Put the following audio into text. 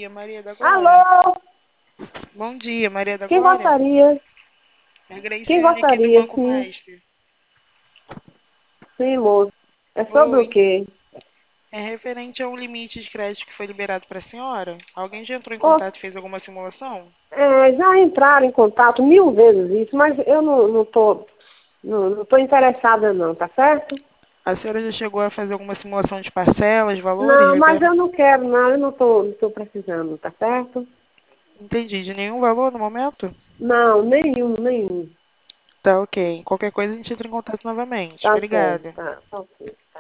dia, Maria da Glória. Alô? Bom dia, Maria da Quem Glória. gostaria? É a Quem Graciane aqui do gostaria, Banco sim. Master. Sim, moço. É sobre o Oi. quê? É referente a um limite de crédito que foi liberado para a senhora? Alguém já entrou em Ô, contato e fez alguma simulação? já entraram em contato 1000 vezes isso, mas eu não tô interessada não, tá certo? A senhora já chegou a fazer alguma simulação de parcelas, valores? Não, mas eu não quero não, eu não tô precisando, tá certo? Entendi. De nenhum valor no momento? Não, nenhum. Tá, ok. Qualquer coisa a gente entra em contato novamente. Tá certo, Obrigada. tá ok.